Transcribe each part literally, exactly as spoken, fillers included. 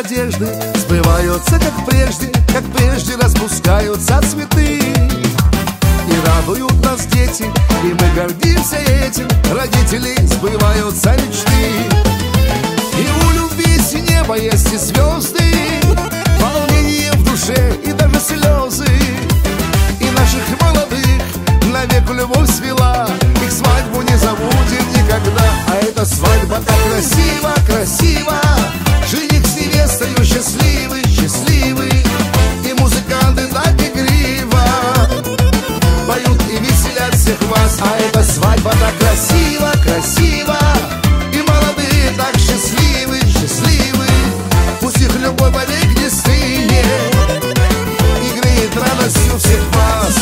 надежды сбываются, как прежде, как прежде распускаются цветы. И радуют нас дети, и мы гордимся этим. Родители, сбываются мечты. И у любви с неба есть и звезды, волнение в душе и даже слезы. И наших молодых навек любовь свела, их свадьбу не забудем никогда. А эта свадьба так красиво, красиво, жених с невестою счастливый, счастливый. И музыканты так игриво поют и веселят всех вас. А эта свадьба так красиво, красиво, и молодые так счастливы, счастливы. Пусть их любовь вовек не стынет и греет радостью всех вас.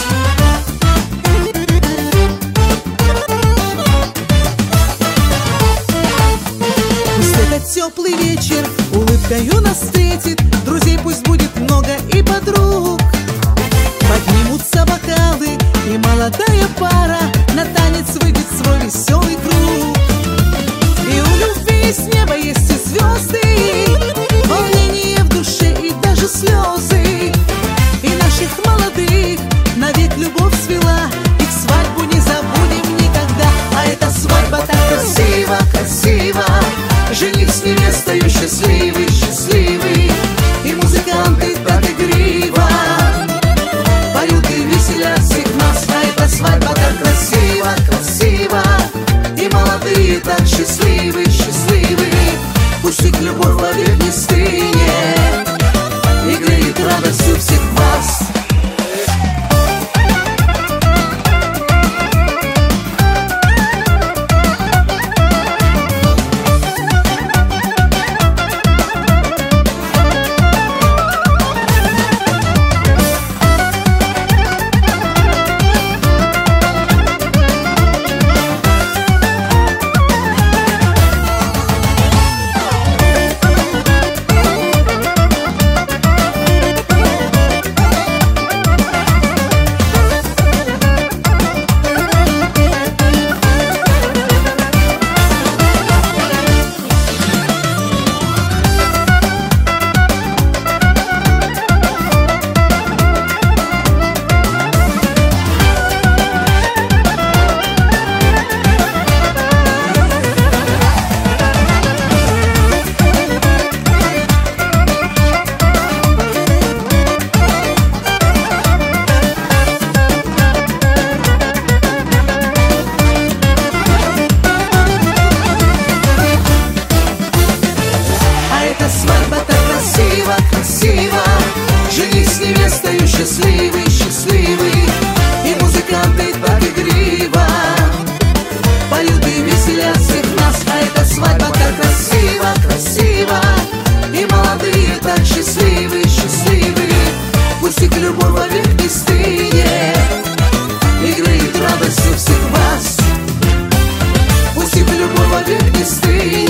Теплый вечер улыбкою нас встретит, друзей пусть будет много и подруг. Поднимутся бокалы, и молодая пара на танец выйдет в свой веселый круг. И у любви с неба есть и звезды, волнение в душе и даже слезы. И наших молодых навек любовь свела, их свадьбу не забудем никогда. А эта свадьба так красиво, красиво, жених с невестою счастливый, счастливый. И музыканты так игриво поют и веселят всех нас. А эта свадьба так красиво, красиво, и молодые так счастливы, счастливы. Пусть их любовь вовек не стынет и греет радостью всех вас. Красиво, жених с невестою счастливый, счастливый. И музыканты так игриво поют и веселят всех нас. А эта свадьба так красиво, красиво, и молодые так счастливы, счастливы. Пусть их любовь вовек не стынет и греет радостью всех вас. Пусть их любовь вовек не стынет